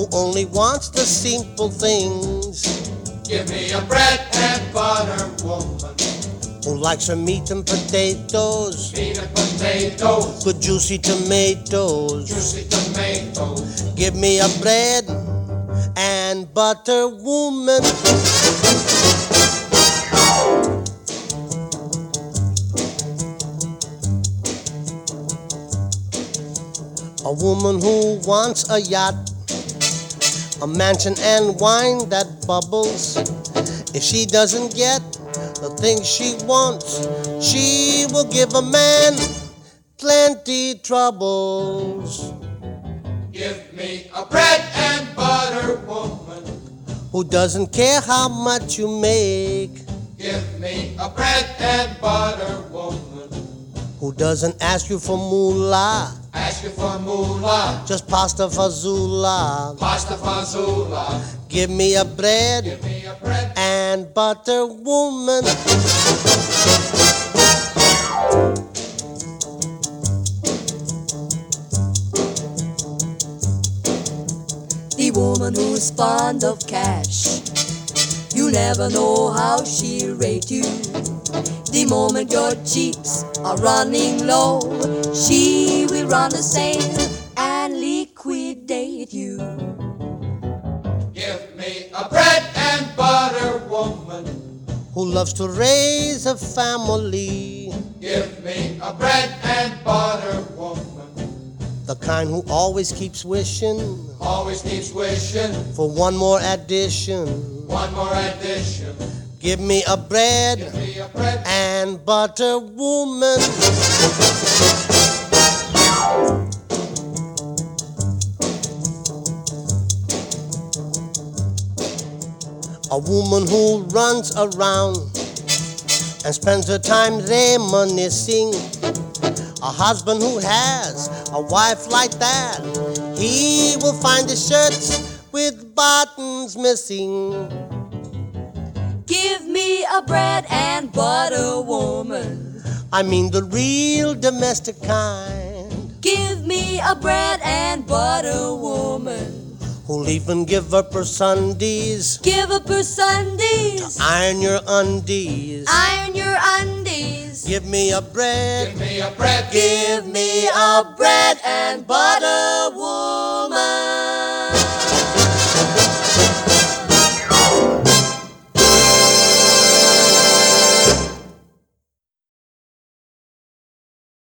only wants the simple things. Give me a bread and butter woman. Who likes her meat and potatoes. Meat and potatoes. Good juicy tomatoes. Juicy tomatoes. Give me a bread and butter woman. A woman who wants a yacht, a mansion and wine that bubbles. If she doesn't get the things she wants, she will give a man plenty troubles. Give me a bread and butter woman. Who doesn't care how much you make. Give me a bread and butter woman. Who doesn't ask you for moolah. Ask you for moolah. Just pasta fazoula. Pasta fazoula. Give me a bread, Give me a bread and butter woman. The woman who's fond of cash, you never know how she'll rate you. The moment your cheeks are running low, she will run a sale and liquidate you. Give me a bread and butter woman. Who loves to raise a family. Give me a bread and butter woman. The kind who always keeps wishing Always keeps wishing for one more addition. one more addition. Give me a bread Give me a bread and butter woman. A woman who runs around and spends her time reminiscing. A husband who has a wife like that, he will find the shirts with buttons missing. Give me a bread and butter woman. I mean the real domestic kind. Give me a bread and butter woman. Who'll even give up her Sundays. Give up her Sundays. Iron your undies. Iron your undies. Give me a bread. Give me a bread. Give me a bread and butter woman.